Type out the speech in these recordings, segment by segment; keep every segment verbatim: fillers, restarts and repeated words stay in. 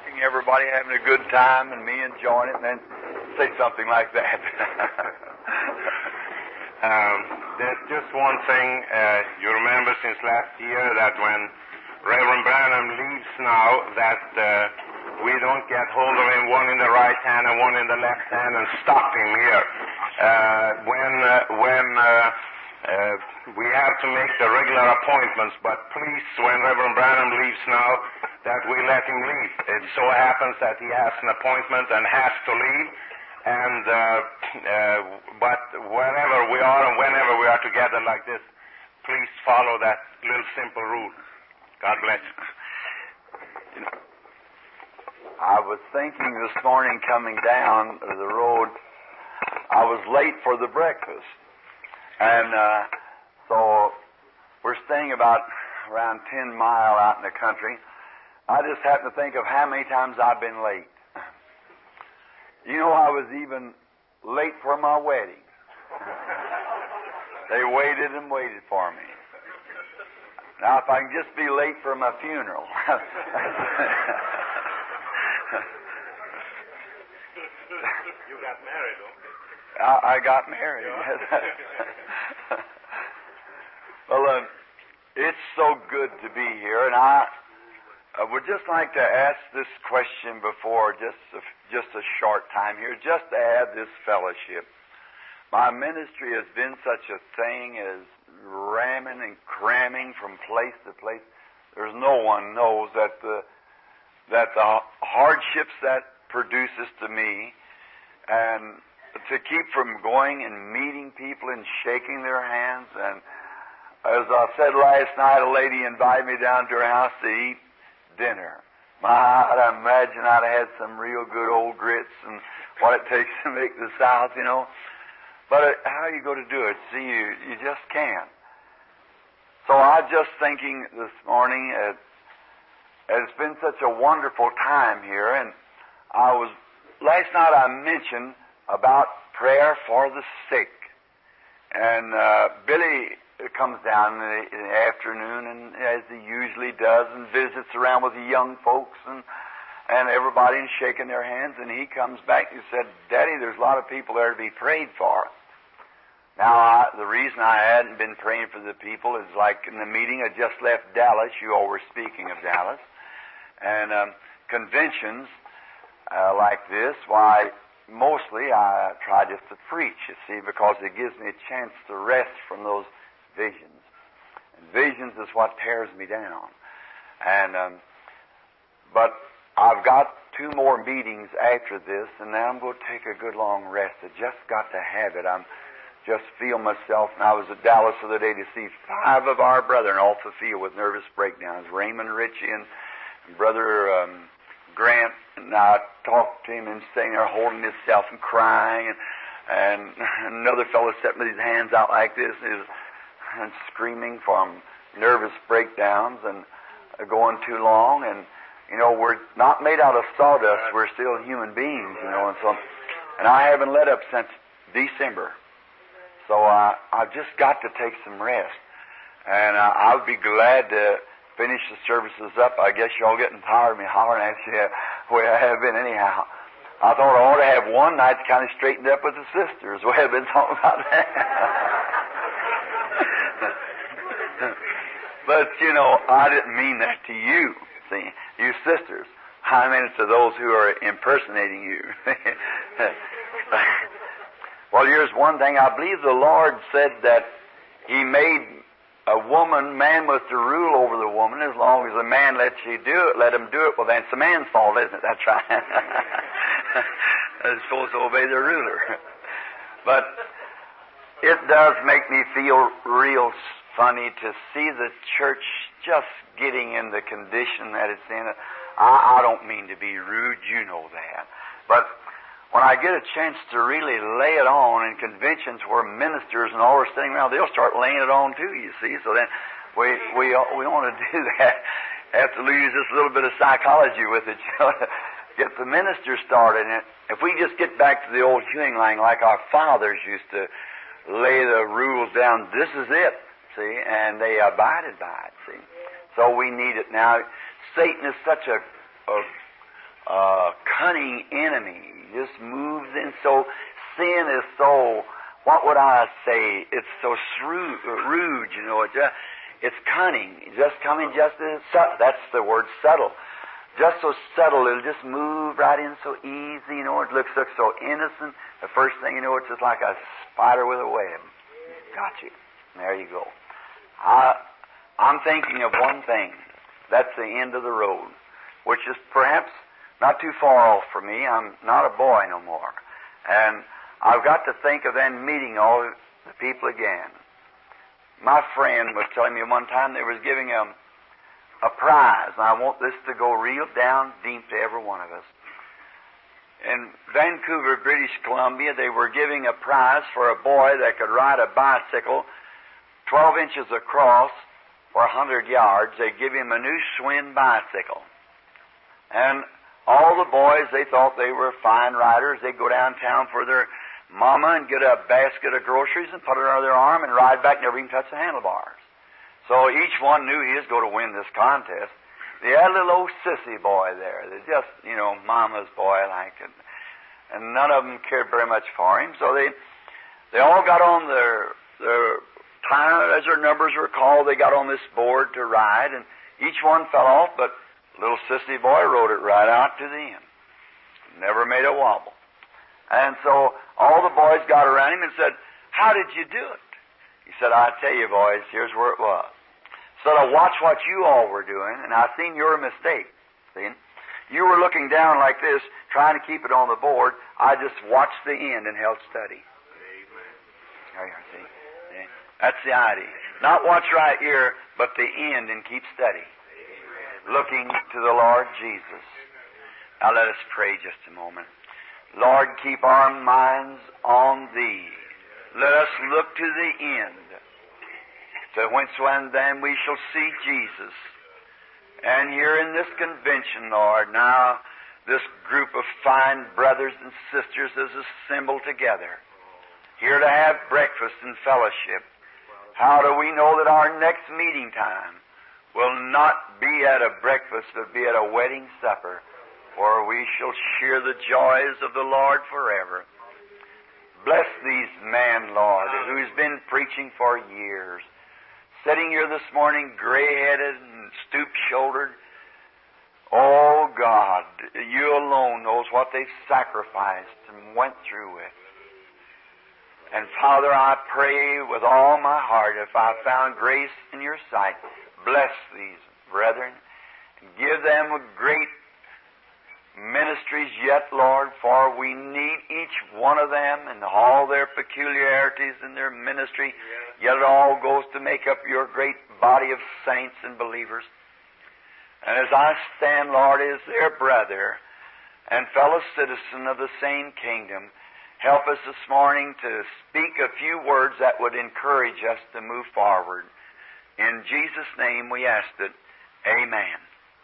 watching everybody having a good time and me enjoying it, and then say something like that. um, there's just one thing. Uh, you remember since last year that when Reverend Branham leaves now, that uh, we don't get hold of him, one in the right hand and one in the left hand, and stop him here. Uh, when uh, when uh, uh, we have to make the regular appointments, but please, when Reverend Branham leaves now, that we let him leave. It so happens that he has an appointment and has to leave, and uh, uh, but wherever we are and whenever we are together like this, please follow that little simple rule. God bless you. You know, I was thinking this morning coming down the road, I was late for the breakfast. And uh, so we're staying about around ten mile out in the country. I just happened to think of how many times I've been late. You know, I was even late for my wedding. They waited and waited for me. Now, if I can just be late for my funeral. You got married, don't you? I, I got married. Well, uh, it's so good to be here, and I uh, would just like to ask this question before just a, just a short time here, just to have this fellowship. My ministry has been such a thing as ramming and cramming from place to place. There's no one knows that the that the hardships that produces to me, and to keep from going and meeting people and shaking their hands. And as I said last night, a lady invited me down to her house to eat dinner. My, I'd imagine I'd have had some real good old grits and what it takes to make the South, you know. But uh, how are you going to do it? See, you, you just can't. So I was just thinking this morning, uh, it's been such a wonderful time here, and I was, last night I mentioned about prayer for the sick. And uh, Billy comes down in the, in the afternoon, and as he usually does, and visits around with the young folks and and everybody and shaking their hands, and he comes back and he said, Daddy, there's a lot of people there to be prayed for. Now, I, the reason I hadn't been praying for the people is like in the meeting I just left Dallas, you all were speaking of Dallas, and um, conventions uh, like this, why, mostly I try just to preach, you see, because it gives me a chance to rest from those visions. And visions is what tears me down. And um, but I've got two more meetings after this, and now I'm going to take a good long rest. I just got to have it. I'm just feel myself. And I was at Dallas the other day to see five of our brethren off the field with nervous breakdowns. Raymond Ritchie and Brother um, Grant, and I talked to him and sitting there holding himself and crying, and, and another fellow sitting with his hands out like this and, and screaming from nervous breakdowns and uh, going too long. And you know, we're not made out of sawdust. We're still human beings, you know, and so, and I haven't let up since December. So uh, I've just got to take some rest. And uh, I'll be glad to finish the services up. I guess y'all getting tired of me hollering at you the way I have been anyhow. I thought I ought to have one night kind of straightened up with the sisters. We have been talking about that. But, you know, I didn't mean that to you. See, you sisters. I mean it to those who are impersonating you. Well, here's one thing. I believe the Lord said that He made a woman, man was to rule over the woman. As long as a man lets you do it, let him do it. Well, that's the man's fault, isn't it? That's right. They're supposed to obey the ruler. But it does make me feel real funny to see the church just getting in the condition that it's in. I, I don't mean to be rude, you know that. But when I get a chance to really lay it on in conventions where ministers and all are sitting around, they'll start laying it on too, you see. So then we we we want to do that. Have to use this little bit of psychology with it, you know, to get the ministers started. And if we just get back to the old hewing line like our fathers used to lay the rules down, this is it, see, and they abided by it, see. So we need it now. Satan is such a, a, uh, cunning enemy. He just moves in so, sin is so, what would I say? It's so shrewd, rude, you know. It just, it's cunning. Just coming just as subtle. That's the word, subtle. Just so subtle, it'll just move right in so easy, you know. It looks, looks so innocent. The first thing you know, it's just like a spider with a web. Got you. There you go. I, I'm thinking of one thing. That's the end of the road, which is perhaps not too far off for me. I'm not a boy no more. And I've got to think of then meeting all the people again. My friend was telling me one time they was giving a, a prize, and I want this to go real down deep to every one of us. In Vancouver, British Columbia, they were giving a prize for a boy that could ride a bicycle twelve inches across for a hundred yards. They'd give him a new Schwinn bicycle. And all the boys, they thought they were fine riders. They'd go downtown for their mama and get a basket of groceries and put it under their arm and ride back, never even touch the handlebars. So each one knew he was going to win this contest. They had a little old sissy boy there. They just, you know, mama's boy like it. And none of them cared very much for him. So they they all got on their, their time, as their numbers were called, they got on this board to ride, and each one fell off, but little sissy boy rode it right out to the end. Never made a wobble. And so all the boys got around him and said, "How did you do it?" He said, "I tell you, boys, here's where it was. So I watched what you all were doing, and I seen your mistake. See? You were looking down like this, trying to keep it on the board. I just watched the end and held steady." Amen. There you are, see? see? That's the idea. Not watch right here, but the end and keep steady. Amen. Looking to the Lord Jesus. Now let us pray just a moment. Lord, keep our minds on Thee. Let us look to the end, to whence when then we shall see Jesus. And here in this convention, Lord, now this group of fine brothers and sisters is assembled together, here to have breakfast and fellowship. How do we know that our next meeting time will not be at a breakfast, but be at a wedding supper, for we shall share the joys of the Lord forever. Bless these men, Lord, who's been preaching for years, sitting here this morning gray-headed and stoop-shouldered. Oh, God, You alone knows what they've sacrificed and went through with. And, Father, I pray with all my heart, if I found grace in Your sight, bless these brethren and give them a great ministries yet, Lord, for we need each one of them and all their peculiarities in their ministry, yet it all goes to make up Your great body of saints and believers. And as I stand, Lord, as their brother and fellow citizen of the same kingdom, help us this morning to speak a few words that would encourage us to move forward. In Jesus' name we ask it. Amen.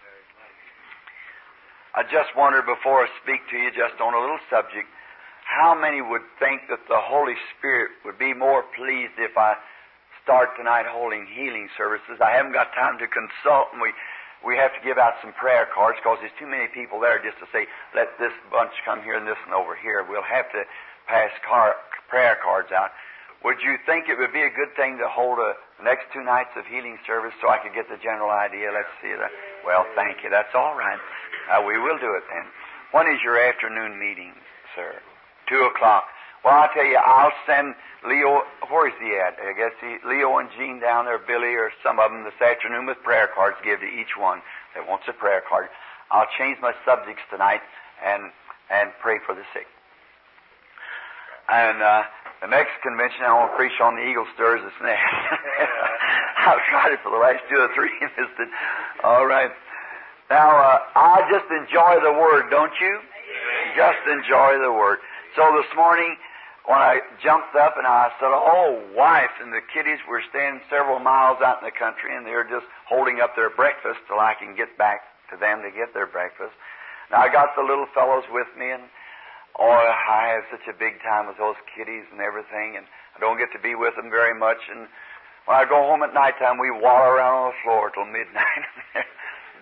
I just wondered before I speak to you just on a little subject, how many would think that the Holy Spirit would be more pleased if I start tonight holding healing services? I haven't got time to consult, and we, we have to give out some prayer cards because there's too many people there just to say, let this bunch come here and this one over here. We'll have to pass car, prayer cards out. Would you think it would be a good thing to hold a next two nights of healing service so I could get the general idea? Let's see that. Well, thank you. That's all right. Uh, we will do it then. When is your afternoon meeting, sir? Two o'clock. Well, I'll tell you, I'll send Leo. Where's he at? I guess he, Leo and Jean down there, Billy, or some of them this afternoon with prayer cards. Give to each one that wants a prayer card. I'll change my subjects tonight and and pray for the sick. And uh, the next convention, I want to preach on the eagle stirs its nest. I've tried it for the last two or three and missed it. All right. Now, uh, I just enjoy the Word, don't you? Just enjoy the Word. So this morning, when I jumped up and I said, "Oh, wife," and the kiddies were staying several miles out in the country, and they're just holding up their breakfast till I can get back to them to get their breakfast. Now, I got the little fellows with me, and oh, I have such a big time with those kiddies and everything, and I don't get to be with them very much. And when I go home at nighttime, we wallow around on the floor till midnight.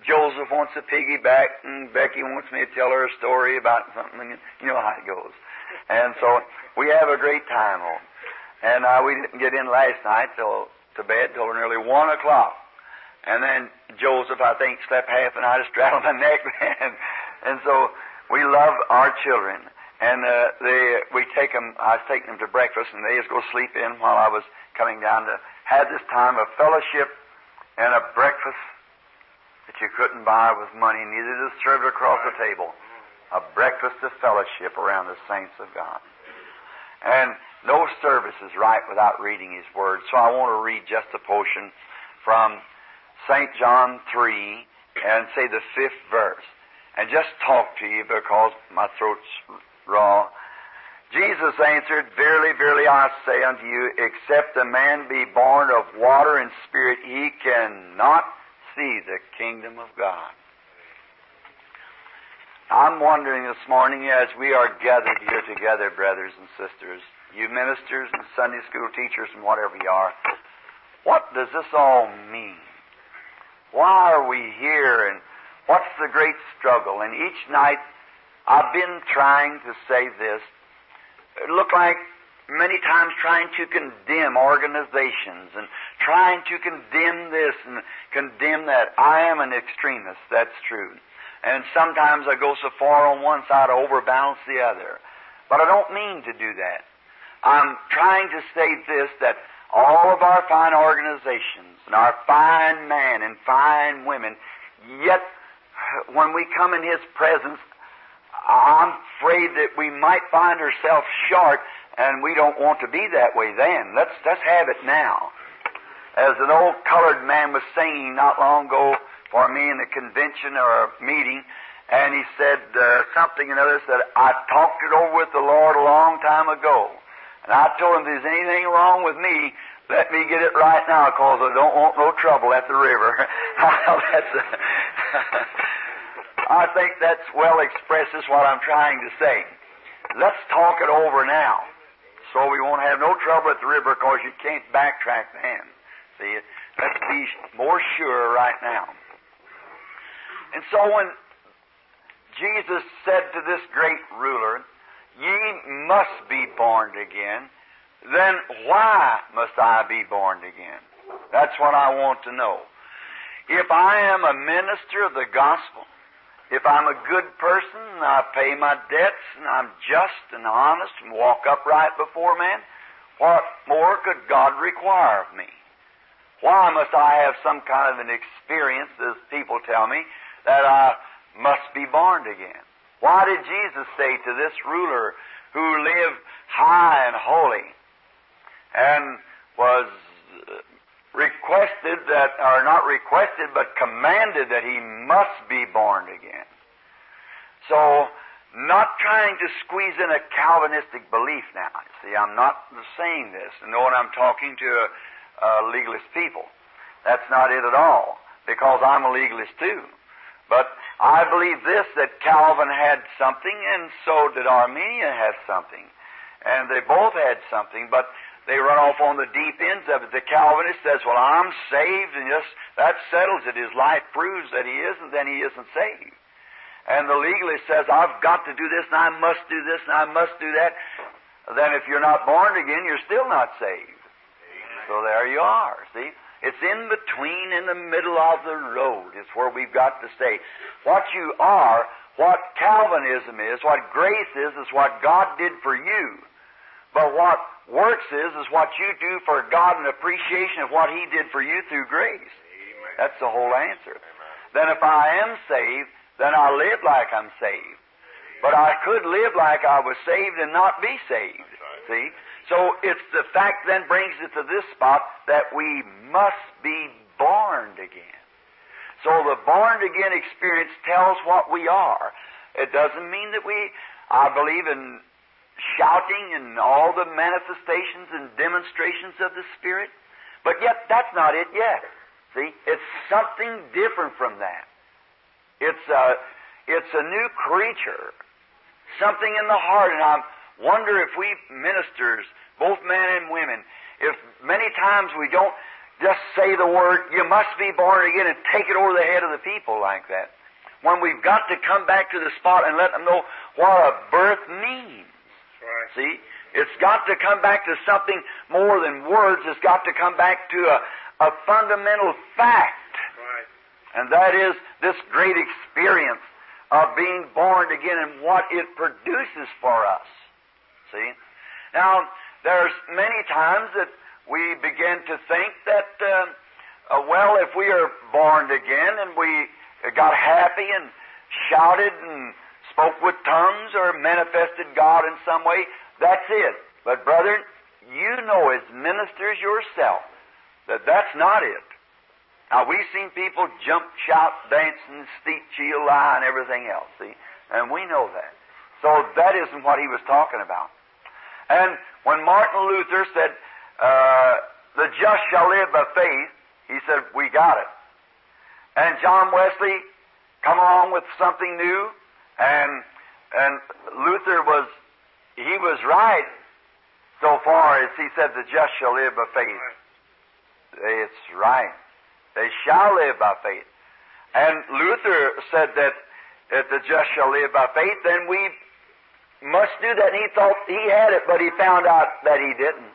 Joseph wants to piggyback, and Becky wants me to tell her a story about something, and you know how it goes. And so we have a great time home. And uh, we didn't get in last night till to bed till nearly one o'clock. And then Joseph, I think, slept half the night, straddled my neck, and and so we love our children. And uh, they, we take them. I was taking them to breakfast, and they just go sleep in while I was coming down to have this time of fellowship and a breakfast that you couldn't buy with money, neither to serve it across the table. A breakfast of fellowship around the saints of God. And no service is right without reading His Word. So I want to read just a portion from Saint John three and say the fifth verse. And just talk to you because my throat's raw. Jesus answered, Verily, verily, I say unto you, except a man be born of water and spirit, he cannot see the kingdom of God. I'm wondering this morning, as we are gathered here together, brothers and sisters, you ministers and Sunday school teachers and whatever you are, what does this all mean? Why are we here, and what's the great struggle? And each night I've been trying to say this. It looked like many times trying to condemn organizations and trying to condemn this and condemn that. I am an extremist, that's true. And sometimes I go so far on one side I overbalance the other. But I don't mean to do that. I'm trying to say this, that all of our fine organizations and our fine men and fine women, yet when we come in His presence, I'm afraid that we might find ourselves short, and we don't want to be that way then. Let's, let's have it now. As an old colored man was singing not long ago for me in a convention or a meeting, and he said uh, something and other, said, I talked it over with the Lord a long time ago. And I told him, if there's anything wrong with me, let me get it right now, because I don't want no trouble at the river. That's a I think that's well expresses what I'm trying to say. Let's talk it over now, so we won't have no trouble at the river, because you can't backtrack then. See, let's be more sure right now. And so when Jesus said to this great ruler, Ye must be born again, then why must I be born again? That's what I want to know. If I am a minister of the gospel, if I'm a good person and I pay my debts and I'm just and honest and walk upright before man, what more could God require of me? Why must I have some kind of an experience, as people tell me, that I must be born again? Why did Jesus say to this ruler who lived high and holy and was requested that, or not requested, but commanded that he must be born again? So, not trying to squeeze in a Calvinistic belief now. See, I'm not saying this, and knowing I'm talking to a, a legalist people. That's not it at all, because I'm a legalist too. But I believe this, that Calvin had something, and so did Arminian have something. And they both had something, but they run off on the deep ends of it. The Calvinist says, well, I'm saved, and just that settles it. His life proves that he isn't, then he isn't saved. And the legalist says, I've got to do this, and I must do this, and I must do that. Then if you're not born again, you're still not saved. So there you are, see? It's in between, in the middle of the road. It's where we've got to stay. What you are, what Calvinism is, what grace is, is what God did for you. But what works is, is what you do for God, an appreciation of what He did for you through grace. Amen. That's the whole answer. Amen. Then if I am saved, then I live like I'm saved. But I could live like I was saved and not be saved. See? So it's the fact then brings it to this spot that we must be born again. So the born again experience tells what we are. It doesn't mean that we, I believe in shouting and all the manifestations and demonstrations of the Spirit, but yet that's not it yet. See? It's something different from that. It's a, it's a new creature, something in the heart, and I'm wonder if we ministers, both men and women, if many times we don't just say the word, you must be born again, and take it over the head of the people like that. When we've got to come back to the spot and let them know what a birth means. Right. See? It's got to come back to something more than words. It's got to come back to a, a fundamental fact. Right. And that is this great experience of being born again and what it produces for us. See? Now, there's many times that we begin to think that, uh, uh, well, if we are born again and we got happy and shouted and spoke with tongues or manifested God in some way, that's it. But, brethren, you know as ministers yourself that that's not it. Now, we've seen people jump, shout, dance, and steep, cheal, lie, and everything else, see? And we know that. So that isn't what he was talking about. And when Martin Luther said, uh, the just shall live by faith, he said, we got it. And John Wesley come along with something new, and and Luther was, he was right so far as he said, the just shall live by faith. It's right. They shall live by faith. And Luther said that, that the just shall live by faith, then we must do that. And he thought he had it, but he found out that he didn't.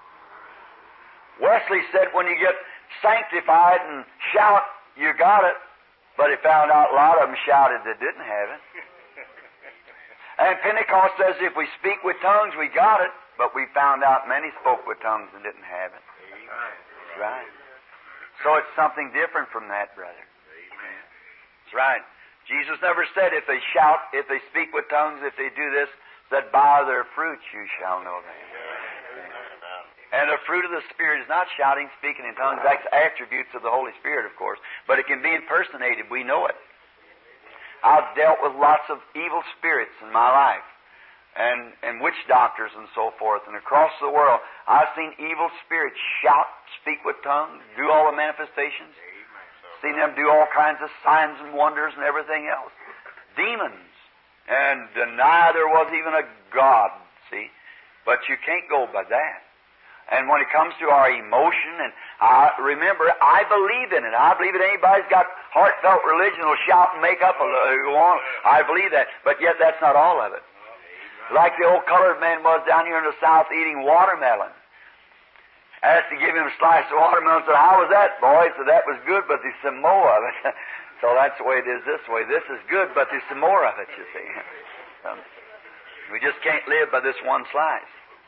Wesley said when you get sanctified and shout, you got it. But he found out a lot of them shouted that didn't have it. And Pentecost says if we speak with tongues, we got it. But we found out many spoke with tongues and didn't have it. That's right. So it's something different from that, brother. That's right. Jesus never said if they shout, if they speak with tongues, if they do this, that by their fruits you shall know them. And the fruit of the Spirit is not shouting, speaking in tongues. That's attributes of the Holy Spirit, of course. But it can be impersonated. We know it. I've dealt with lots of evil spirits in my life. And, and witch doctors and so forth. And across the world, I've seen evil spirits shout, speak with tongues, do all the manifestations. Seen them do all kinds of signs and wonders and everything else. Demons. And deny there was even a God, see. But you can't go by that. And when it comes to our emotion, and I remember, I believe in it. I believe that anybody's got heartfelt religion will shout and make up a little. I believe that. But yet that's not all of it. Like the old colored man was down here in the South eating watermelon. I asked to give him a slice of watermelon. Said, how was that, boy? He said, that was good, but there's some more of it. So that's the way it is this way. This is good, but there's some more of it, you see. Um, we just can't live by this one slice.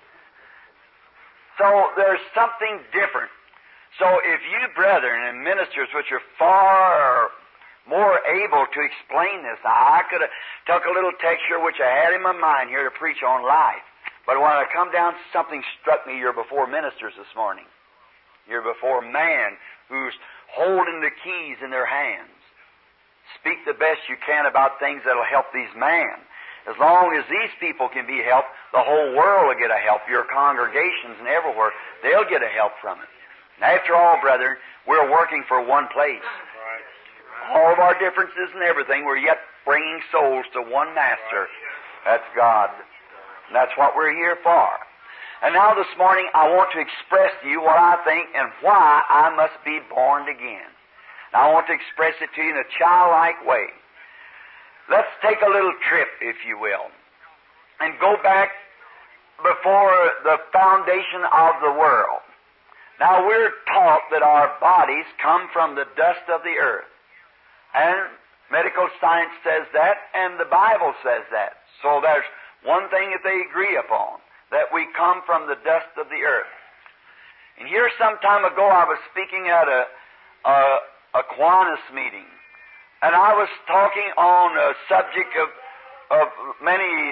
So there's something different. So if you brethren and ministers which are far more able to explain this, I could have took a little texture which I had in my mind here to preach on life. But when I come down, something struck me. You're before ministers this morning. You're before man who's holding the keys in their hands. Speak the best you can about things that'll help these men. As long as these people can be helped, the whole world will get a help. Your congregations and everywhere, they'll get a help from it. And after all, brethren, we're working for one place. All of our differences and everything, we're yet bringing souls to one Master. That's God. And that's what we're here for. And now this morning, I want to express to you what I think and why I must be born again. And I want to express it to you in a childlike way. Let's take a little trip, if you will, and go back before the foundation of the world. Now, we're taught that our bodies come from the dust of the earth. And medical science says that, and the Bible says that. So there's one thing that they agree upon, that we come from the dust of the earth. And here some time ago I was speaking at a, a, Aquinas meeting, and I was talking on a subject of, of many,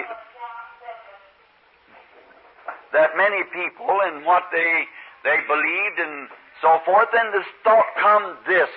that many people and what they, they believed and so forth, and this thought come this,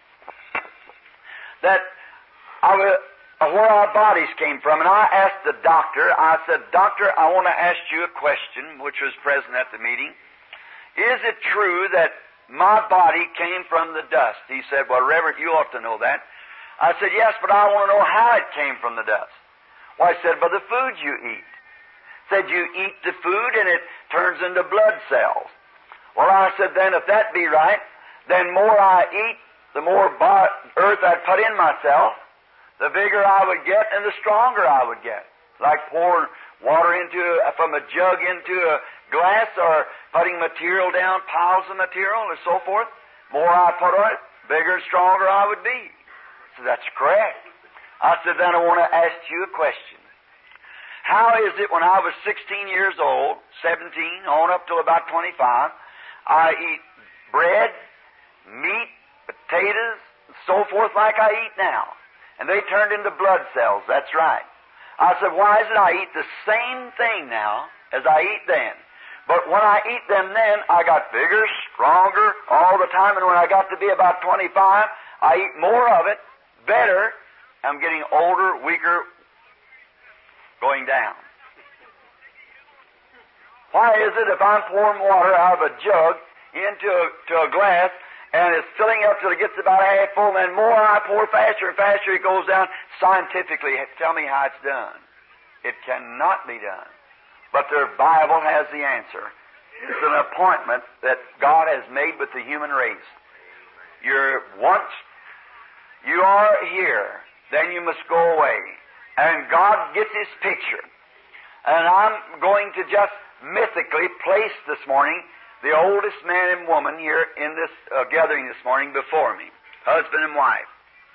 that I was, where our bodies came from. And I asked the doctor, I said, Doctor, I want to ask you a question, which was present at the meeting. Is it true that my body came from the dust? He said, well, Reverend, you ought to know that. I said, yes, but I want to know how it came from the dust. Well, I said, by the food you eat. Said you eat the food and it turns into blood cells. Well, I said, then if that be right, then more I eat, the more bar- earth I'd put in myself, the bigger I would get and the stronger I would get. Like pouring water into a, from a jug into a glass, or putting material down, piles of material, and so forth. More I put on it, bigger and stronger I would be. So that's correct. I said, then I want to ask you a question. How is it when I was sixteen years old, seventeen, on up till about twenty-five, I eat bread, meat, potatoes, and so forth like I eat now? And they turned into blood cells, that's right. I said, why is it I eat the same thing now as I eat then? But when I eat them then, I got bigger, stronger all the time, and when I got to be about twenty-five, I eat more of it, better. I'm getting older, weaker, going down. Why is it if I'm pouring water out of a jug into a, to a glass, and it's filling up till it gets about half full, and then more I pour faster and faster it goes down? Scientifically, tell me how it's done. It cannot be done. But the Bible has the answer. It's an appointment that God has made with the human race. You're once, you are here, then you must go away. And God gets His picture. And I'm going to just mythically place this morning the oldest man and woman here in this uh, gathering this morning before me, husband and wife.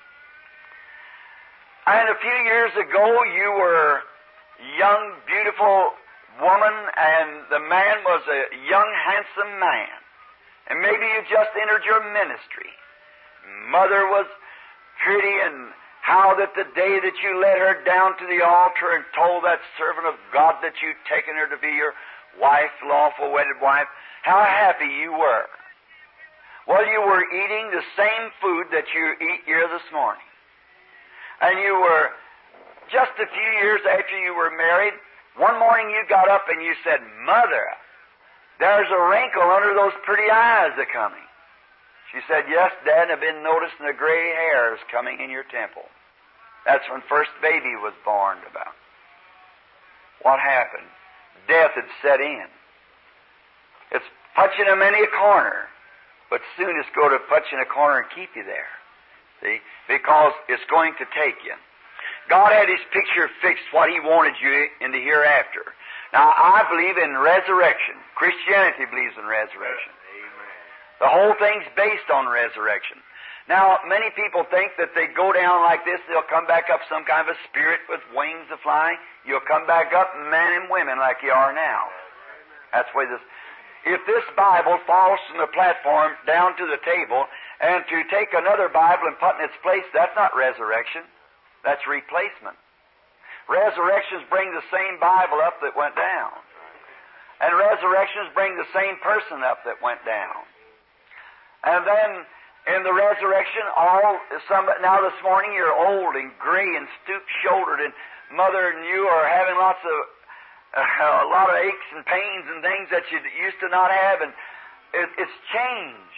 And a few years ago, you were a young, beautiful woman, and the man was a young, handsome man. And maybe you just entered your ministry. Mother was pretty, and how that the day that you led her down to the altar and told that servant of God that you'd taken her to be your wife, lawful wedded wife, how happy you were. Well, you were eating the same food that you eat here this morning. And you were, just a few years after you were married, one morning you got up and you said, Mother, there's a wrinkle under those pretty eyes a-coming. She said, yes, Dad, I've been noticing the gray hairs coming in your temple. That's when first baby was born about. What happened? Death had set in. It's put you in a many a corner, but soon it's going to put you in a corner and keep you there. See? Because it's going to take you. God had His picture fixed what He wanted you in the hereafter. Now, I believe in resurrection. Christianity believes in resurrection. The whole thing's based on resurrection. Now, many people think that they go down like this, they'll come back up some kind of a spirit with wings of flying. You'll come back up men and women like you are now. That's why this... If this Bible falls from the platform down to the table, and to take another Bible and put in its place, that's not resurrection. That's replacement. Resurrections bring the same Bible up that went down. And resurrections bring the same person up that went down. And then in the resurrection, all some now this morning you're old and gray and stoop-shouldered, and Mother and you are having lots of uh, a lot of aches and pains and things that you used to not have, and it, it's changed.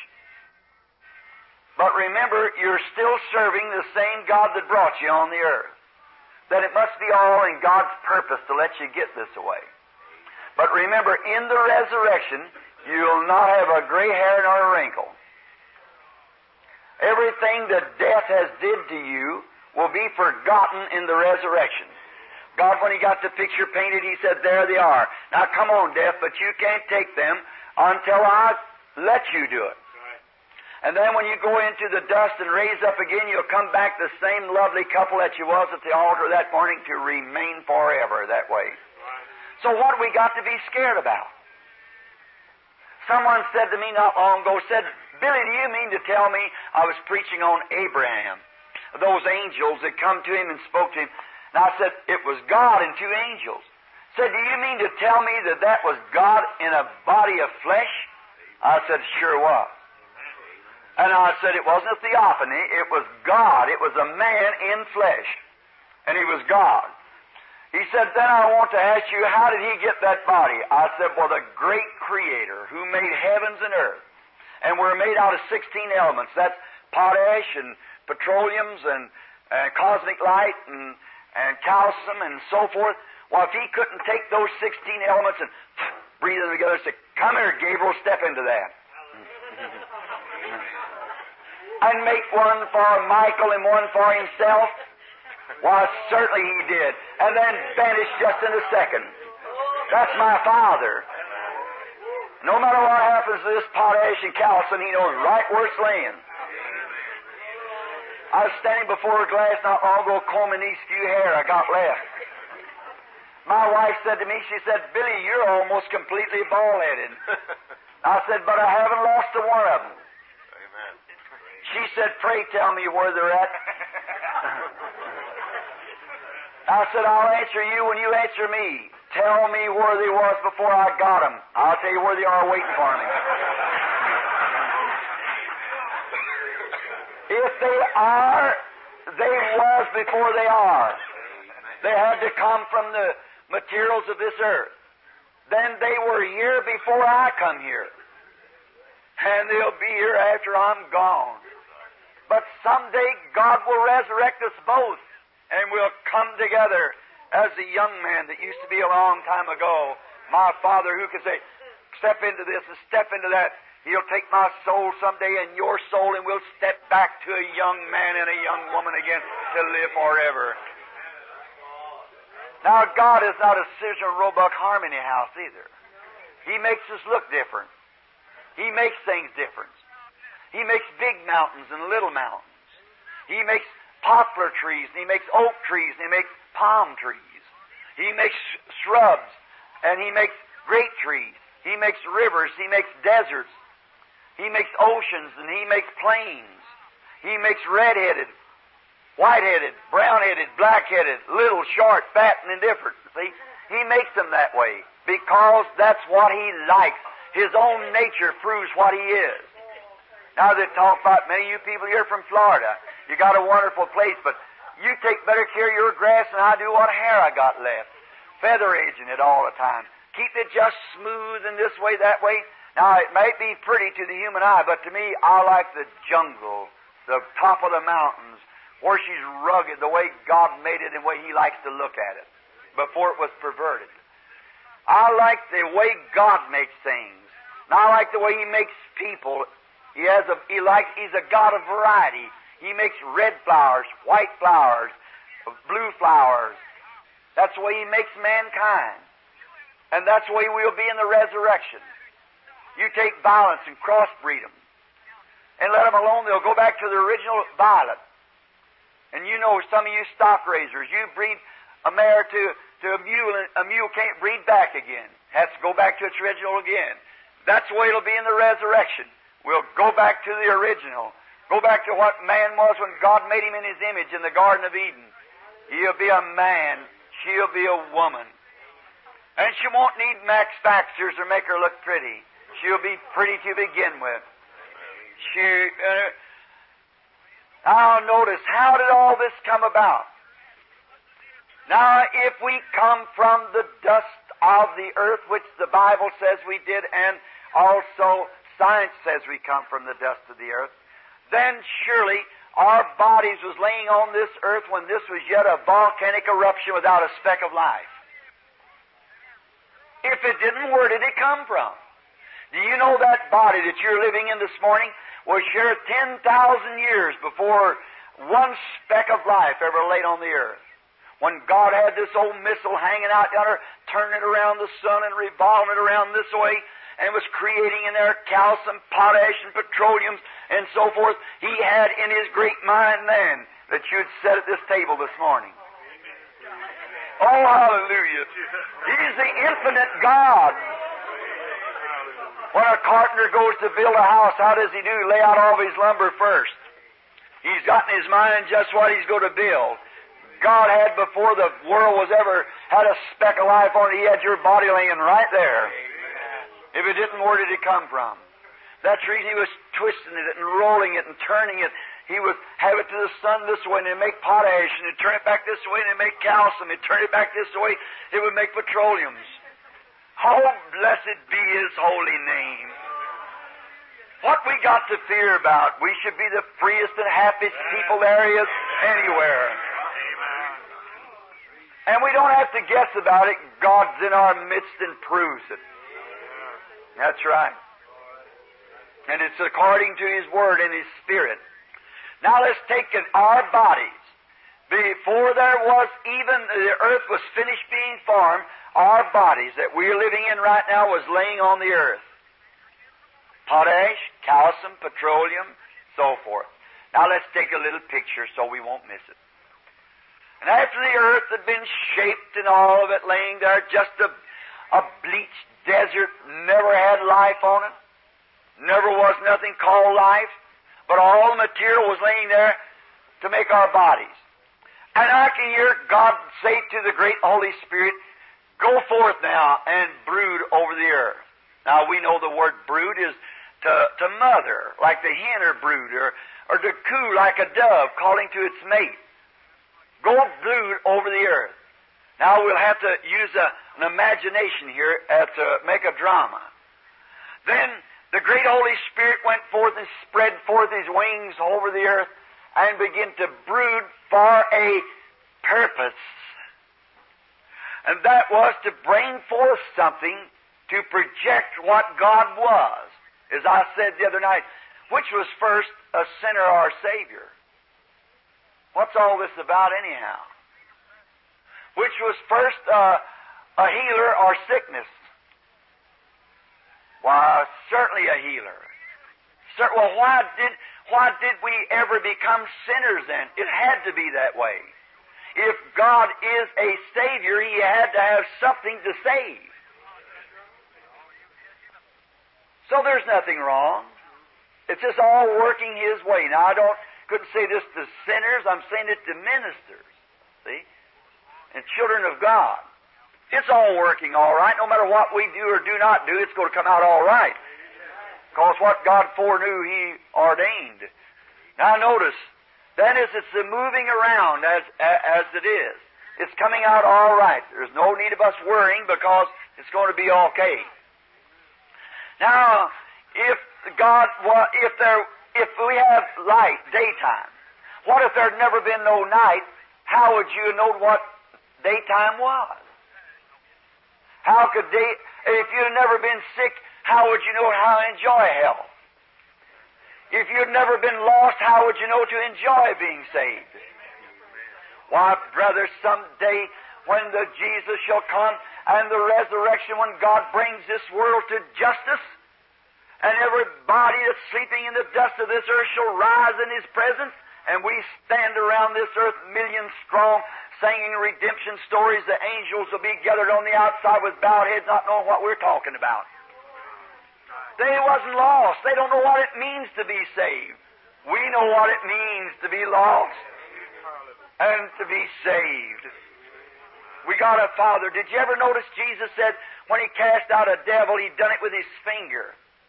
But remember, you're still serving the same God that brought you on the earth. That it must be all in God's purpose to let you get this away. But remember, in the resurrection, you'll not have a gray hair nor a wrinkle. Everything that death has did to you will be forgotten in the resurrection. God, when He got the picture painted, He said, there they are. Now come on, death, but you can't take them until I let you do it. And then when you go into the dust and raise up again, you'll come back the same lovely couple that you was at the altar that morning to remain forever that way. So what have we got to be scared about? Someone said to me not long ago, said, Billy, do you mean to tell me, I was preaching on Abraham, those angels that come to him and spoke to him. And I said, it was God and two angels. Said, do you mean to tell me that that was God in a body of flesh? I said, sure was. And I said, it wasn't a theophany, it was God. It was a man in flesh. And He was God. He said, then I want to ask you, how did He get that body? I said, well, the great Creator who made heavens and earth. And we're made out of sixteen elements. That's potash and petroleums and, and cosmic light and, and calcium and so forth. Well, if He couldn't take those sixteen elements and breathe them together and say, come here, Gabriel, step into that. and make one for Michael and one for himself? Why, certainly he did. And then vanish just in a second. That's my Father. No matter what happens to this potash and calcium, He knows right where it's laying. I was standing before a glass not long ago combing these few hair I got left. My wife said to me, she said, Billy, you're almost completely bald-headed. I said, but I haven't lost a one of them. Amen. She said, pray tell me where they're at. I said, I'll answer you when you answer me. Tell me where they was before I got them. I'll tell you where they are waiting for me. If they are, they was before they are. They had to come from the materials of this earth. Then they were here before I come here. And they'll be here after I'm gone. But someday God will resurrect us both, and we'll come together as the young man that used to be a long time ago. My Father, who can say, step into this and step into that. He'll take my soul someday and your soul, and we'll step back to a young man and a young woman again to live forever. Now, God is not a Scissor and Roebuck Harmony house either. He makes us look different. He makes things different. He makes big mountains and little mountains. He makes poplar trees, and He makes oak trees, and He makes palm trees. He makes shrubs, and He makes great trees. He makes rivers. He makes deserts. He makes oceans, and He makes plains. He makes red-headed, white-headed, brown-headed, black-headed, little, short, fat, and indifferent. See? He makes them that way because that's what He likes. His own nature proves what He is. Now they talk about, many of you people here from Florida, you got a wonderful place, but you take better care of your grass than I do what hair I got left. Feather edging it all the time. Keep it just smooth and this way, that way. Now, it might be pretty to the human eye, but to me, I like the jungle, the top of the mountains, where she's rugged, the way God made it and the way He likes to look at it, before it was perverted. I like the way God makes things. And I like the way He makes people. He has a, he likes, He's a God of variety. He makes red flowers, white flowers, blue flowers. That's the way He makes mankind. And that's the way we'll be in the resurrection. You take violets and crossbreed them, and let them alone, they'll go back to the original violet. And you know, some of you stock raisers, you breed a mare to, to a mule, and a mule can't breed back again. Has to go back to its original again. That's the way it'll be in the resurrection. We'll go back to the original. Go back to what man was when God made him in His image in the Garden of Eden. He'll be a man. She'll be a woman. And she won't need Max Factors or make her look pretty. She'll be pretty to begin with. She, uh, now notice, how did all this come about? Now, if we come from the dust of the earth, which the Bible says we did, and also science says we come from the dust of the earth, then surely our bodies was laying on this earth when this was yet a volcanic eruption without a speck of life. If it didn't, where did it come from? Do you know that body that you're living in this morning was here ten thousand years before one speck of life ever laid on the earth? When God had this old missile hanging out yonder, turning it around the sun and revolving it around this way, and was creating in there calcium, potash, and petroleum, and so forth, He had in His great mind then that you'd sit at this table this morning. Oh, hallelujah. He's the infinite God. When a carpenter goes to build a house, how does he do? Lay out all of his lumber first. He's got in his mind just what he's going to build. God had, before the world was ever had a speck of life on it, He had your body laying right there. If it didn't, where did it come from? That's the reason He was twisting it and rolling it and turning it. He would have it to the sun this way, and it'd make potash, and it'd turn it back this way, and it'd make calcium. It'd turn it back this way, it would make petroleums. Oh, blessed be His holy name. What we got to fear about? We should be the freest and happiest people there is anywhere. And we don't have to guess about it. God's in our midst and proves it. That's right. And it's according to His Word and His Spirit. Now let's take it, our bodies. Before there was even, the earth was finished being formed, our bodies that we're living in right now was laying on the earth. Potash, calcium, petroleum, so forth. Now let's take a little picture so we won't miss it. And after the earth had been shaped and all of it laying there, just a, a bleached desert, never had life on it, never was nothing called life, but all the material was laying there to make our bodies. And I can hear God say to the great Holy Spirit, go forth now and brood over the earth. Now we know the word brood is to, to mother, like the hen or brood, or, or to coo like a dove calling to its mate. Go brood over the earth. Now we'll have to use a, an imagination here uh, to make a drama. Then the great Holy Spirit went forth and spread forth His wings over the earth and began to brood for a purpose. And that was to bring forth something to project what God was. As I said the other night, which was first, a sinner or a Savior? What's all this about anyhow? Which was first uh, a healer or sickness? Why, certainly a healer. Cer- well, why did why did we ever become sinners then? It had to be that way. If God is a Savior, He had to have something to save. So there's nothing wrong. It's just all working His way. Now, I don't couldn't say this to sinners. I'm saying it to ministers. See? And children of God. It's all working all right. No matter what we do or do not do, it's going to come out all right. Because what God foreknew, He ordained. Now notice, then as it's moving around as, as it is, it's coming out all right. There's no need of us worrying because it's going to be okay. Now, if God, if there, if we have light, daytime, what if there'd never been no night? How would you know what daytime was? How could day, if you'd never been sick, how would you know how to enjoy health? If you'd never been lost, how would you know to enjoy being saved? Why, brother, someday when the Jesus shall come and the resurrection, when God brings this world to justice, and everybody that's sleeping in the dust of this earth shall rise in His presence, and we stand around this earth millions strong, singing redemption stories. The angels will be gathered on the outside with bowed heads, not knowing what we're talking about. They wasn't lost. They don't know what it means to be saved. We know what it means to be lost and to be saved. We got a Father. Did you ever notice Jesus said when He cast out a devil, He done it with His finger?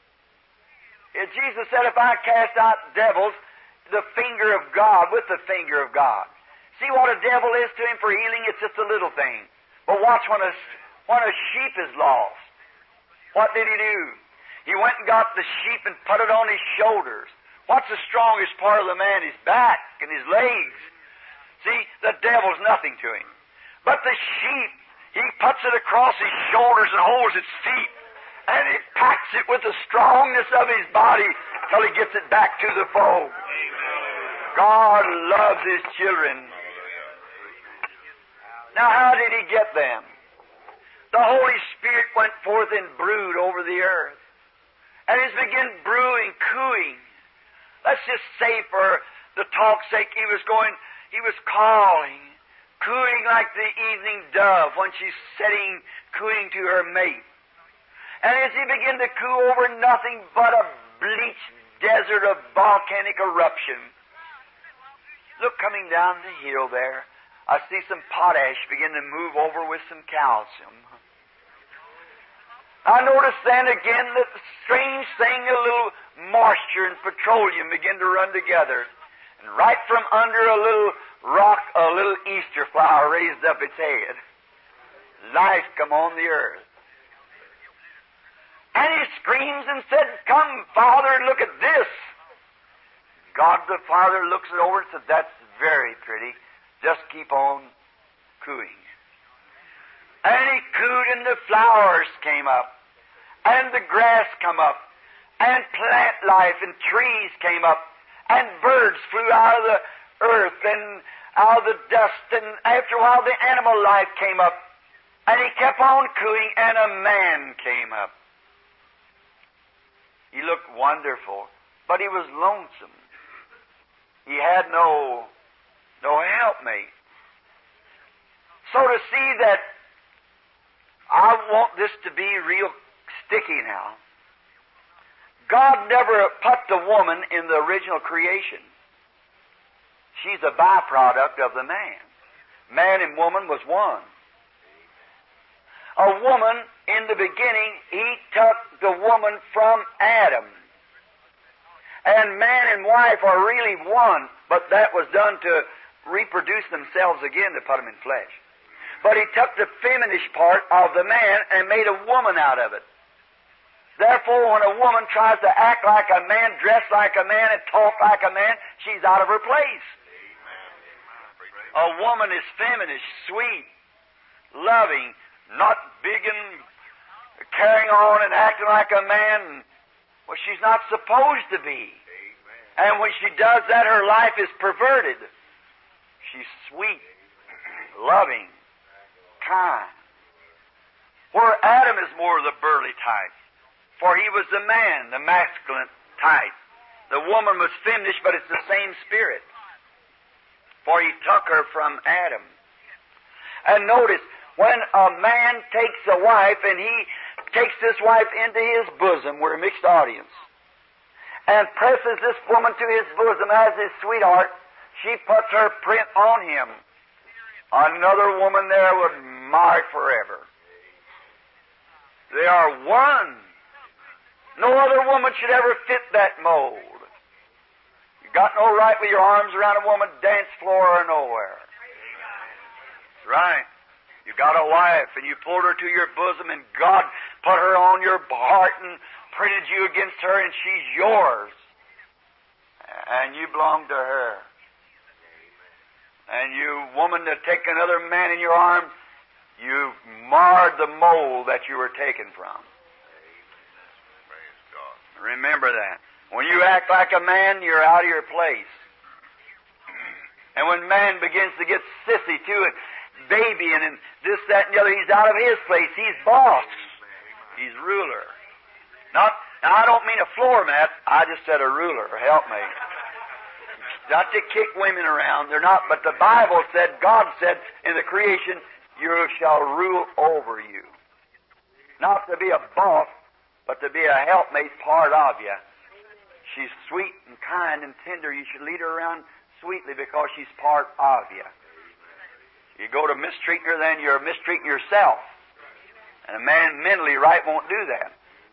Jesus said, if I cast out devils, the finger of God, with the finger of God. See what a devil is to Him for healing? It's just a little thing. But watch when a, when a sheep is lost. What did He do? He went and got the sheep and put it on His shoulders. What's the strongest part of the man? His back and his legs. See, the devil's nothing to him. But the sheep, He puts it across His shoulders and holds its feet. And He packs it with the strongness of His body till He gets it back to the fold. God loves His children. Now, how did He get them? The Holy Spirit went forth and brewed over the earth. And He began brewing, cooing. Let's just say for the talk's sake, He was going, He was calling, cooing like the evening dove when she's sitting, cooing to her mate. And as He began to coo over nothing but a bleached desert of volcanic eruption. Look, coming down the hill there, I see some potash begin to move over with some calcium. I noticed then again that the strange thing, a little moisture and petroleum begin to run together. And right from under a little rock, a little Easter flower raised up its head. Life come on the earth. And He screams and said, come, Father, look at this. God the Father looks it over and said, that's very pretty. Just keep on cooing. And He cooed and the flowers came up. And the grass come up. And plant life and trees came up. and birds flew out of the earth and out of the dust, and after a while the animal life came up, and he kept on cooing, and a man came up. He looked wonderful, but he was lonesome. He had no, no helpmate. So to see that, I want this to be real sticky now. God never put the woman in the original creation. She's a byproduct of the man. Man and woman was one. A woman, in the beginning, he took the woman from Adam. And man and wife are really one, but that was done to reproduce themselves again to put them in flesh. But he took the feminine part of the man and made a woman out of it. Therefore, when a woman tries to act like a man, dress like a man, and talk like a man, she's out of her place. A woman is feminine, sweet, loving, not big and carrying on and acting like a man. Well, she's not supposed to be. And when she does that, her life is perverted. She's sweet, loving, kind. Where Adam is more of the burly type. For he was the man, the masculine type. The woman was feminine, but it's the same spirit. For he took her from Adam. And notice, when a man takes a wife and he takes this wife into his bosom, we're a mixed audience, and presses this woman to his bosom as his sweetheart, she puts her print on him. Another woman there would mark forever. They are one. No other woman should ever fit that mold. You got no right with your arms around a woman, dance floor or nowhere. That's right. You got a wife and you pulled her to your bosom and God put her on your heart and printed you against her and she's yours. And you belong to her. And you, woman, that take another man in your arms, you've marred the mold that you were taken from. Remember that. When you act like a man, you're out of your place. And when man begins to get sissy to it, babying and this, that, and the other, he's out of his place. He's boss. He's ruler. Not, now I don't mean a floor mat. I just said a ruler. Help me. Not to kick women around. They're not. But the Bible said, God said in the creation, you shall rule over you. Not to be a boss, but to be a helpmate part of you. She's sweet and kind and tender. You should lead her around sweetly because she's part of you. You go to mistreating her, then you're mistreating yourself. And a man mentally right won't do that.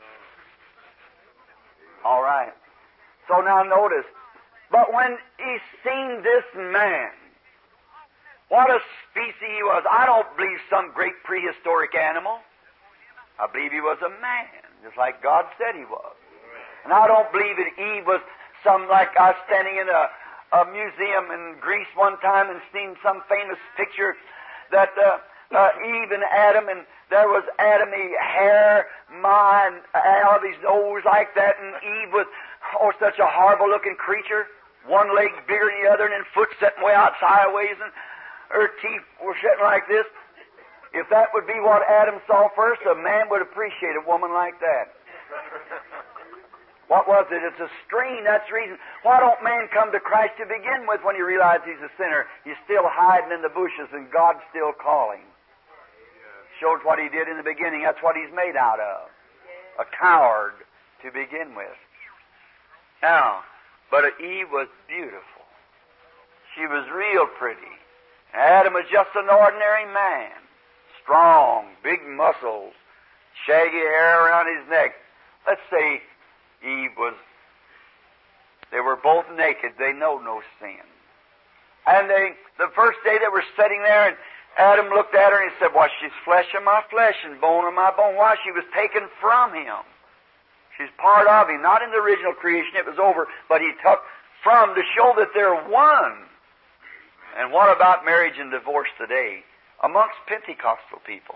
All right. So now notice, but when he seen this man, what a species he was. I don't believe some great prehistoric animal. I believe he was a man, just like God said he was. And I don't believe that Eve was some, like I was standing in a, a museum in Greece one time and seen some famous picture that uh, uh, Eve and Adam, and there was Adam, he hair, my, and out of his nose like that, and Eve was, oh, such a horrible-looking creature. One leg bigger than the other, and then foot sitting way out sideways, and her teeth were sitting like this. If that would be what Adam saw first, a man would appreciate a woman like that. What was it? It's a strain. That's the reason. Why don't man come to Christ to begin with when he realizes he's a sinner? He's still hiding in the bushes and God's still calling. Shows what he did in the beginning. That's what he's made out of. A coward to begin with. Now, but Eve was beautiful. She was real pretty. Adam was just an ordinary man. Strong, big muscles, shaggy hair around his neck. Let's say Eve was, they were both naked. They know no sin. And they, the first day they were sitting there, and Adam looked at her and he said, well, she's flesh of my flesh and bone of my bone. Why? She was taken from him. She's part of him. Not in the original creation, it was over, but he took from to show that they're one. And what about marriage and divorce today amongst Pentecostal people?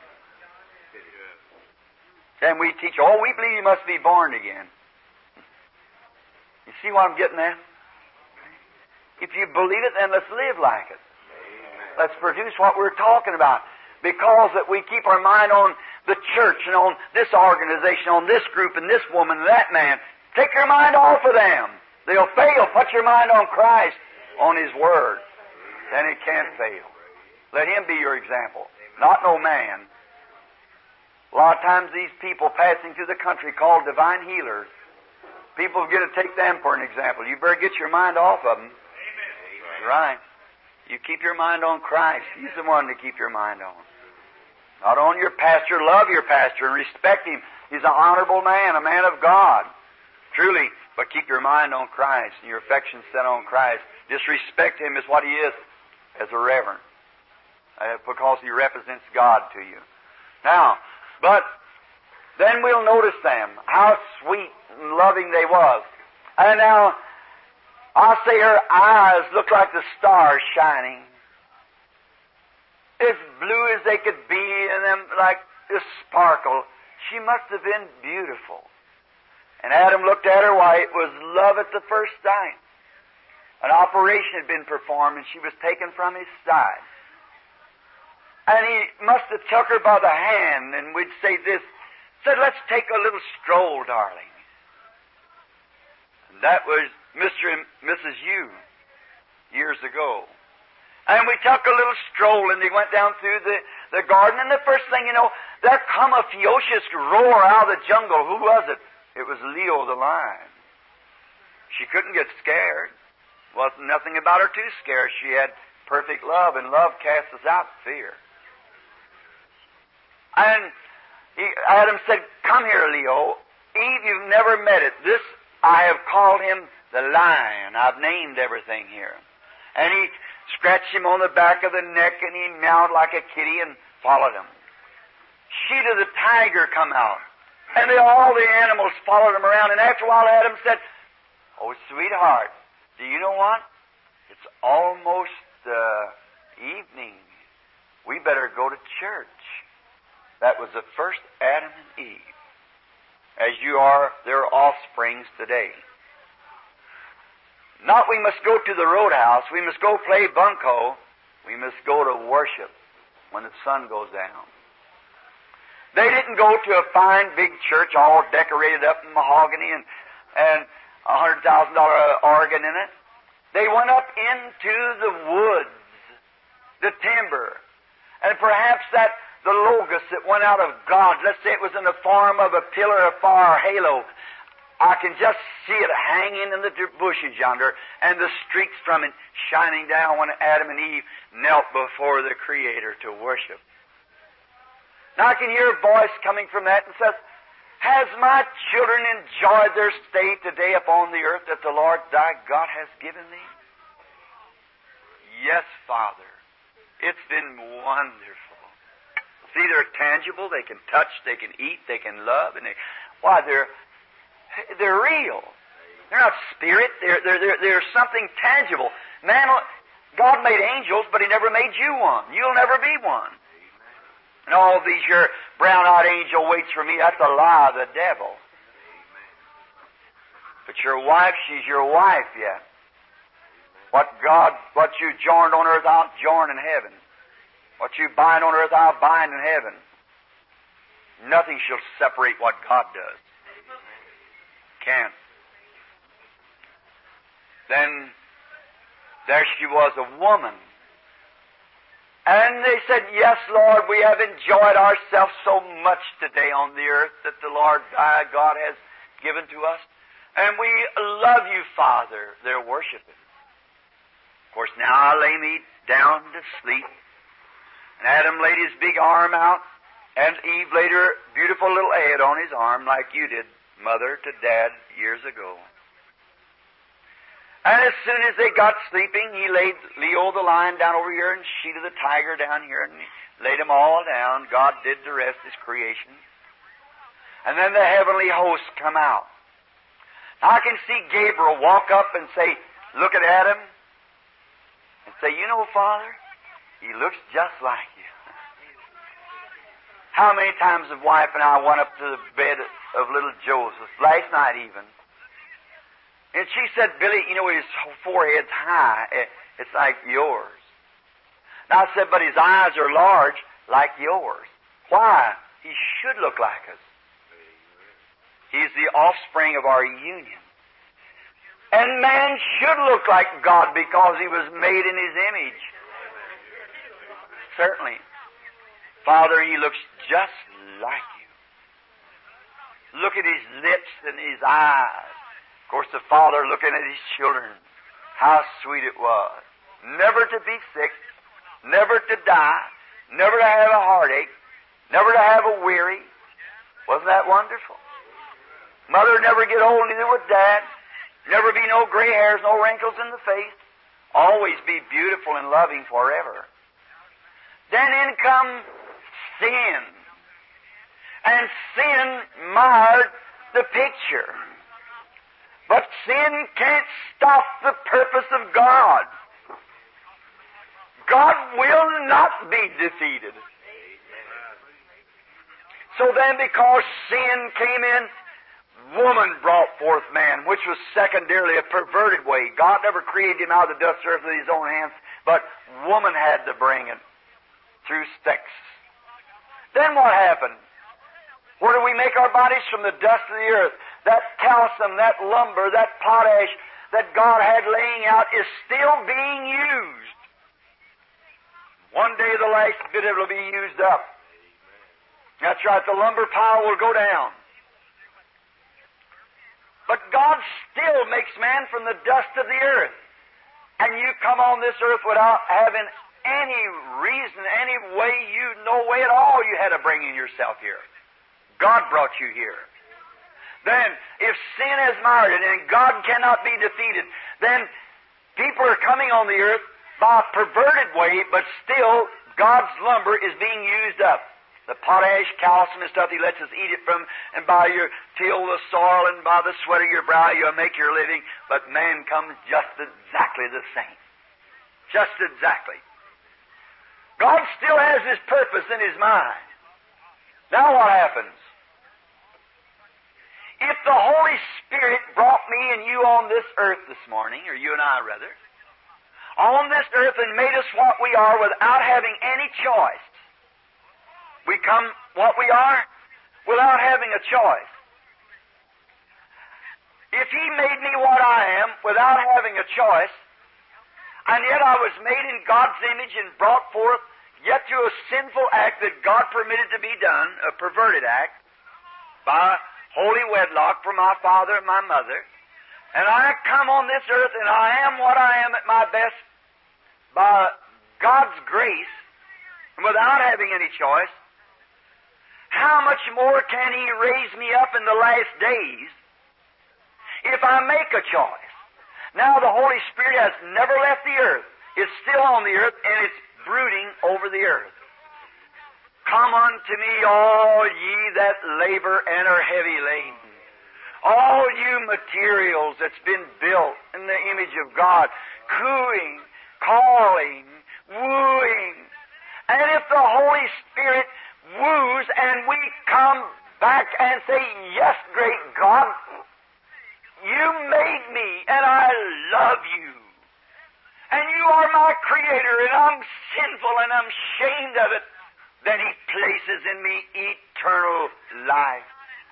And we teach, oh, we believe you must be born again. You see what I'm getting at? If you believe it, then let's live like it. Let's produce what we're talking about. Because that we keep our mind on the church and on this organization, on this group and this woman and that man. Take your mind off of them. They'll fail. Put your mind on Christ, on His Word. Then it can't fail. Let Him be your example, not no man. A lot of times these people passing through the country called divine healers, people get to take them for an example. You better get your mind off of them. Amen. Right. You keep your mind on Christ. He's the one to keep your mind on. Not on your pastor. Love your pastor and respect him. He's an honorable man, a man of God. Truly. But keep your mind on Christ and your affection set on Christ. Disrespect Him is what He is as a reverend. Uh, because He represents God to you. Now, but then we'll notice them, how sweet and loving they was. And now, I'll say her eyes looked like the stars shining. As blue as they could be, and them like a sparkle. She must have been beautiful. And Adam looked at her, why, it was love at the first sight. An operation had been performed, and she was taken from his side. And he must have took her by the hand, and we'd say this, said, let's take a little stroll, darling. And that was Mister and Missus Yu, years ago. And we took a little stroll, and they went down through the, the garden, and the first thing you know, there come a ferocious roar out of the jungle. Who was it? It was Leo the lion. She couldn't get scared. Wasn't nothing about her to scare. She had perfect love, and love casts out fear. And he, Adam said, come here, Leo. Eve, you've never met it. This, I have called him the lion. I've named everything here. And he scratched him on the back of the neck, and he meowed like a kitty and followed him. Sheeta the tiger come out. And they, all the animals followed him around. And after a while, Adam said, oh, sweetheart, do you know what? It's almost uh, evening. We better go to church. That was the first Adam and Eve. As you are their offsprings today. Not we must go to the roadhouse. We must go play bunco. We must go to worship when the sun goes down. They didn't go to a fine big church all decorated up in mahogany and and a hundred thousand dollar organ in it. They went up into the woods, the timber, and perhaps that the logos that went out of God. Let's say it was in the form of a pillar of fire halo. I can just see it hanging in the bushes yonder, and the streaks from it shining down when Adam and Eve knelt before the Creator to worship. Now I can hear a voice coming from that and says, has my children enjoyed their stay today upon the earth that the Lord thy God has given thee? Yes, Father. It's been wonderful. See, they're tangible, they can touch, they can eat, they can love, and they, why, they're, they're real. They're not spirit, they're, they're, they're, they're something tangible. Man, God made angels, but He never made you one. You'll never be one. And all these, your brown-eyed angel waits for me, that's a lie of the devil. But your wife, she's your wife yet. What God, what you joined on earth, I'll join in heaven. What you bind on earth, I'll bind in heaven. Nothing shall separate what God does. Can't. Then there she was, a woman. And they said, yes, Lord, we have enjoyed ourselves so much today on the earth that the Lord thy God has given to us. And we love you, Father. They're worshiping. Of course, now I lay me down to sleep. And Adam laid his big arm out, and Eve laid her beautiful little head on his arm like you did, Mother, to Dad years ago. And as soon as they got sleeping, he laid Leo the lion down over here and Sheeta the tiger down here, and he laid them all down. God did the rest, His creation. And then the heavenly hosts come out. Now I can see Gabriel walk up and say, look at Adam, and say, you know, Father, he looks just like you. How many times have wife and I went up to the bed of little Joseph, last night even, And she said, Billy, you know, his forehead's high. It's like yours. And I said, but his eyes are large like yours. Why? He should look like us. He's the offspring of our union. And man should look like God because he was made in His image. Certainly. Father, he looks just like you. Look at his lips and his eyes. Of course, the Father looking at his children. How sweet it was. Never to be sick, never to die, never to have a heartache, never to have a weary. Wasn't that wonderful? Mother never get old, neither would Dad. Never be no gray hairs, no wrinkles in the face. Always be beautiful and loving forever. Then in comes sin. And sin marred the picture. But sin can't stop the purpose of God. God will not be defeated. So then, because sin came in, woman brought forth man, which was secondarily a perverted way. God never created him out of the dust of the earth with his own hands, but woman had to bring it through sex. Then what happened? Where do we make our bodies? From the dust of the earth. That calcium, that lumber, that potash that God had laying out is still being used. One day the last bit of it will be used up. That's right, the lumber pile will go down. But God still makes man from the dust of the earth. And you come on this earth without having any reason, any way, you, no way at all you had to bring in yourself here. God brought you here. Then, if sin has marred it and God cannot be defeated, then people are coming on the earth by a perverted way, but still God's lumber is being used up. The potash, calcium and stuff, He lets us eat it from, and by your till the soil and by the sweat of your brow you'll make your living. But man comes just exactly the same. Just exactly. God still has His purpose in His mind. Now what happens? If the Holy Spirit brought me and you on this earth this morning, or you and I rather, on this earth and made us what we are without having any choice, we come what we are without having a choice. If He made me what I am without having a choice, and yet I was made in God's image and brought forth yet to a sinful act that God permitted to be done, a perverted act, by holy wedlock from my father and my mother, and I come on this earth and I am what I am at my best by God's grace and without having any choice, how much more can He raise me up in the last days if I make a choice? Now the Holy Spirit has never left the earth. It's still on the earth and it's brooding over the earth. Come unto me, all ye that labor and are heavy laden. All you materials that's been built in the image of God, cooing, calling, wooing. And if the Holy Spirit woos and we come back and say, yes, great God, you made me and I love you. And you are my Creator and I'm sinful and I'm ashamed of it. Then He places in me eternal life.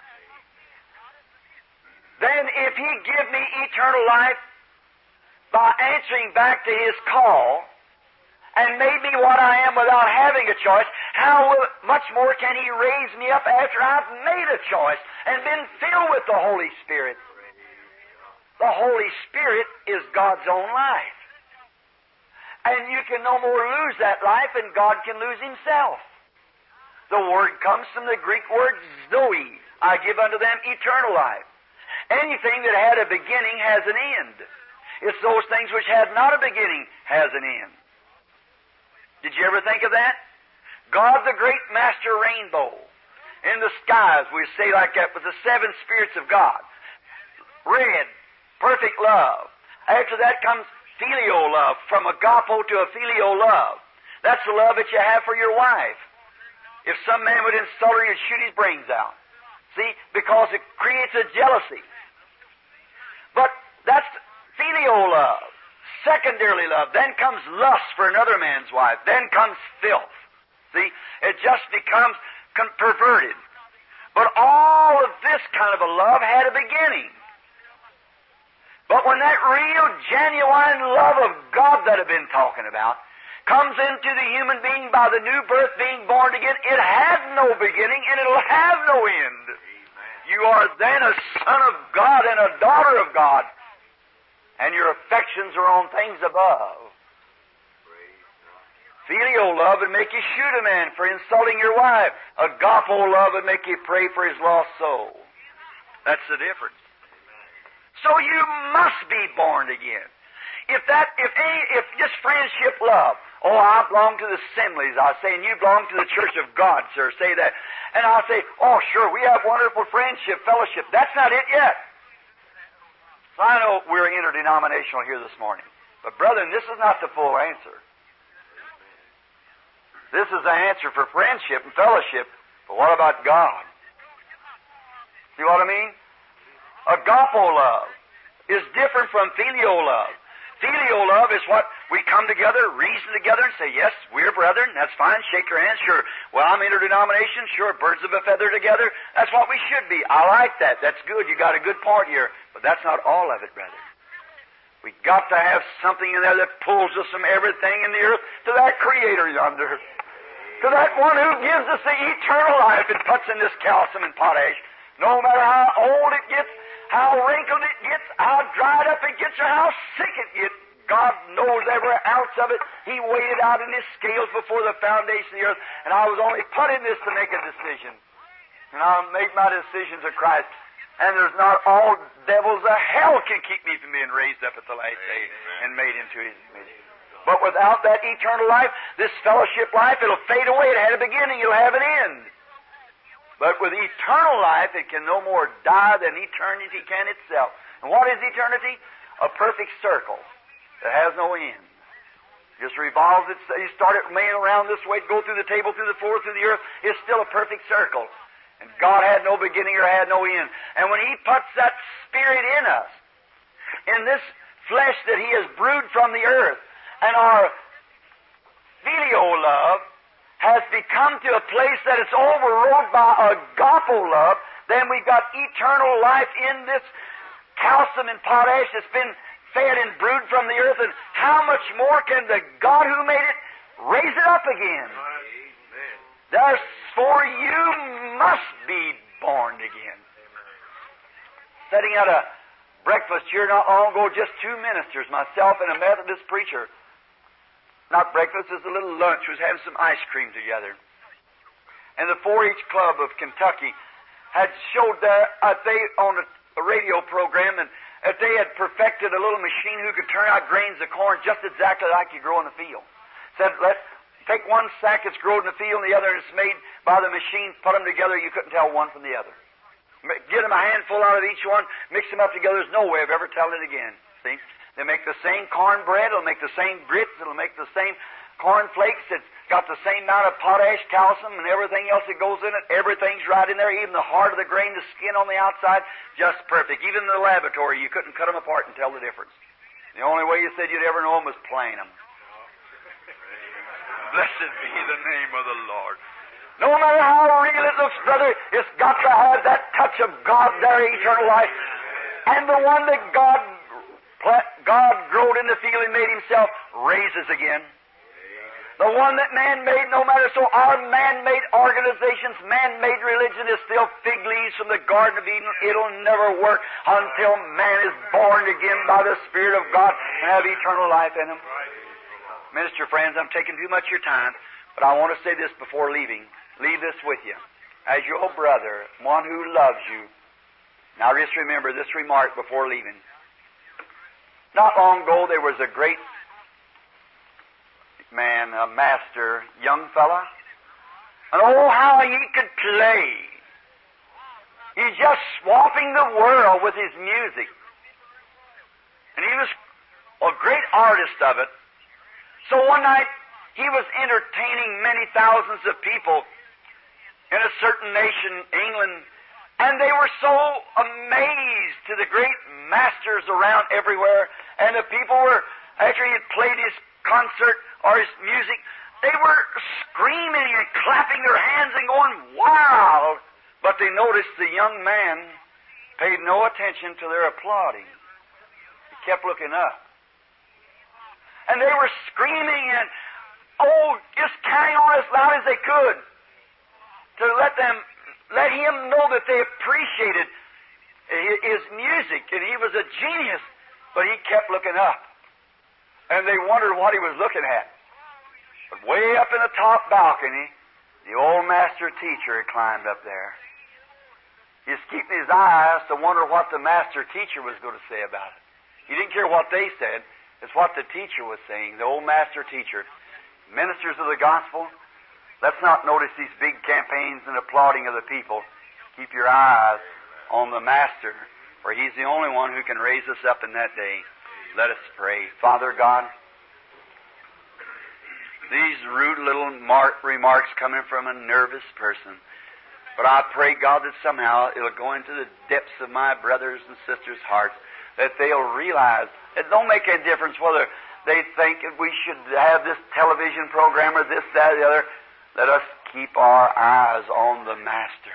Then if He give me eternal life by answering back to His call and made me what I am without having a choice, how will, much more can He raise me up after I've made a choice and been filled with the Holy Spirit? The Holy Spirit is God's own life. And you can no more lose that life than God can lose Himself. The word comes from the Greek word zoe. I give unto them eternal life. Anything that had a beginning has an end. It's those things which had not a beginning has an end. Did you ever think of that? God, the great master rainbow, in the skies, we say like that, with the seven spirits of God. Red, perfect love. After that comes filial love, from agapo to a filial love. That's the love that you have for your wife. If some man would insult her, he'd shoot his brains out. See? Because it creates a jealousy. But That's filial love. Secondarily love. Then comes lust for another man's wife. Then comes filth. See? It just becomes con- perverted. But all of this kind of a love had a beginning. But when that real, genuine love of God that I've been talking about comes into the human being by the new birth, being born again, it had no beginning and it'll have no end. You are then a son of God and a daughter of God, and your affections are on things above. Filial love would make you shoot a man for insulting your wife. Agapo love would make you pray for his lost soul. That's the difference. So you must be born again. If that, if any, if just friendship love, oh, I belong to the assemblies, I say, and you belong to the church of God, sir, say that. And I'll say, oh, sure, we have wonderful friendship, fellowship. That's not it yet. So I know we're interdenominational here this morning. But brethren, this is not the full answer. This is the answer for friendship and fellowship. But what about God? See what I mean? Agapo love is different from filial love. Filial love is what we come together, reason together, and say, yes, we're brethren, that's fine, shake your hands, sure. Well, I'm interdenomination, sure, birds of a feather together. That's what we should be. I like that. That's good. You got a good part here. But that's not all of it, brother. We've got to have something in there that pulls us from everything in the earth to that Creator yonder. To that one who gives us the eternal life and puts in this calcium and potash. No matter how old it gets, how wrinkled it gets, how dried up it gets, or how sick it gets, God knows every ounce of it. He weighed it out in His scales before the foundation of the earth, and I was only put in this to make a decision. And I'll make my decisions of Christ. And there's not all devils of hell can keep me from being raised up at the last day and made into His image. But without that eternal life, this fellowship life, it'll fade away. It had a beginning, it'll have an end. But with eternal life, it can no more die than eternity can itself. And what is eternity? A perfect circle that has no end. Just revolves it. You start it laying around this way, go through the table, through the floor, through the earth. It's still a perfect circle. And God had no beginning or had no end. And when He puts that Spirit in us, in this flesh that He has brewed from the earth, and our filial love has become to a place that it's overrode by agapo love, then we've got eternal life in this calcium and potash that's been fed and brewed from the earth. And how much more can the God who made it raise it up again? Therefore, you must be born again. Setting at a breakfast here not long ago, just two ministers, myself and a Methodist preacher. Not breakfast, it was a little lunch. We was having some ice cream together. And the four H Club of Kentucky had showed that uh, they on a, a radio program, and that they had perfected a little machine who could turn out grains of corn just exactly like you grow in the field. Said, let take one sack that's grown in the field, and the other is made by the machine. Put them together, you couldn't tell one from the other. Get them a handful out of each one, mix them up together. There's no way of ever telling it again. See? They make the same cornbread, it'll make the same grits, it'll make the same corn flakes, it's got the same amount of potash, calcium, and everything else that goes in it. Everything's right in there, even the heart of the grain, the skin on the outside, just perfect. Even in the laboratory, you couldn't cut them apart and tell the difference. The only way you said you'd ever know them was playing them. Blessed be the name of the Lord. No matter how real it looks, brother, it's got to have that touch of God there, eternal life. And the one that God God growed in the field and made Himself raises again. The one that man made, no matter so, our man-made organizations, man-made religion is still fig leaves from the Garden of Eden. It'll never work until man is born again by the Spirit of God and have eternal life in him. Minister friends, I'm taking too much of your time, but I want to say this before leaving. Leave this with you. As your brother, one who loves you. Now just remember this remark before leaving. Not long ago, there was a great man, a master, young fella. And oh, how he could play. He's just swamping the world with his music. And he was a great artist of it. So one night, he was entertaining many thousands of people in a certain nation, England, And they were so amazed to the great masters around everywhere, and the people were, after he had played his concert or his music, they were screaming and clapping their hands and going wild. But they noticed the young man paid no attention to their applauding. He kept looking up. And they were screaming and, oh, just carrying on as loud as they could to let them, let him know that they appreciated his music, and he was a genius, but he kept looking up. And they wondered what he was looking at. But way up in the top balcony, the old master teacher had climbed up there. He was keeping his eyes to wonder what the master teacher was going to say about it. He didn't care what they said. It's what the teacher was saying, the old master teacher. Ministers of the gospel, let's not notice these big campaigns and applauding of the people. Keep your eyes on the master, for he's the only one who can raise us up in that day. Let us pray. Father God, these rude little mar- remarks coming from a nervous person, but I pray, God, that somehow it'll go into the depths of my brothers and sisters' hearts, that they'll realize it don't make any difference whether they think that we should have this television program or this, that, the other. Let us keep our eyes on the Master.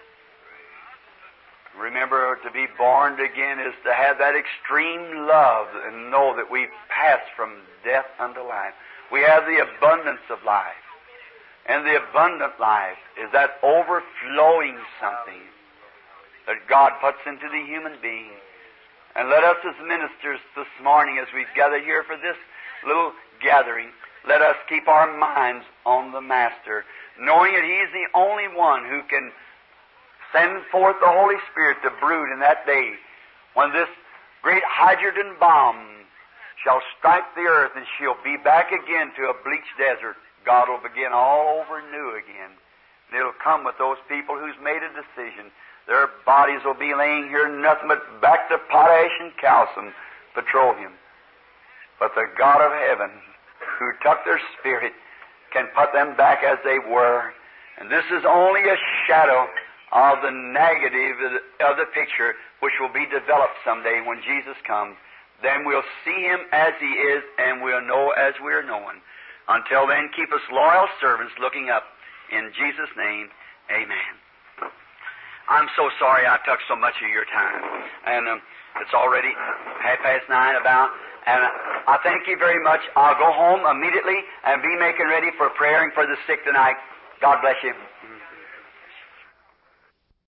Remember, to be born again is to have that extreme love and know that we've passed from death unto life. We have the abundance of life. And the abundant life is that overflowing something that God puts into the human being. And let us as ministers this morning, as we've gathered here for this little gathering, let us keep our minds on the Master, knowing that He's the only one who can send forth the Holy Spirit to brood in that day when this great hydrogen bomb shall strike the earth and she'll be back again to a bleached desert. God will begin all over new again. And it'll come with those people who's made a decision. Their bodies will be laying here nothing but back to potash and calcium, petroleum. But the God of heaven, who took their spirit, can put them back as they were. And this is only a shadow of the negative of the picture which will be developed someday when Jesus comes. Then we'll see Him as He is, and we'll know as we're known. Until then, keep us loyal servants looking up. In Jesus' name, amen. I'm so sorry I took so much of your time. And um, it's already half past nine about. And I thank you very much. I'll go home immediately and be making ready for praying for the sick tonight. God bless you.